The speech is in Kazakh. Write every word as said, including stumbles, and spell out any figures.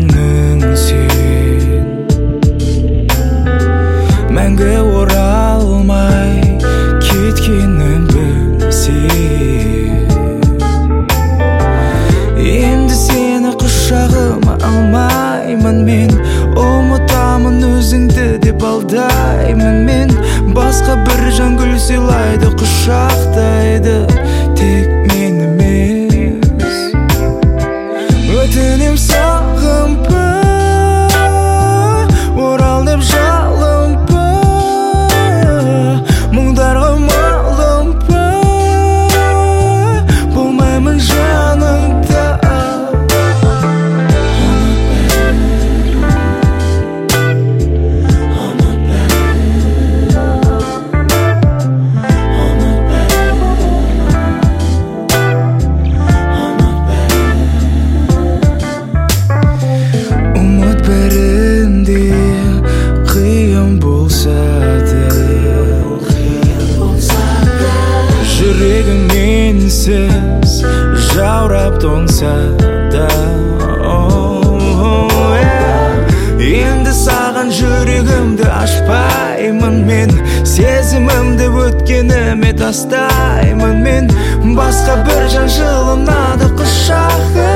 күнің сен мәңгі оралмай кеткенін білсем енді сені құшағыма алмаймын мен ұмытамын өзіңді деп алдаймын мен басқа бір жан гүл сыйлайды құшақтайды тек мен емес өтінем сағынба орал деп жалынба мұңдарға малынба болмаймын жаныңда жүрегім менсіз жаурап тоңса да енді саған жүрегімді ашпаймын мен сезімімді өткеніме тастаймын мен басқа бір жан жылынады құшағы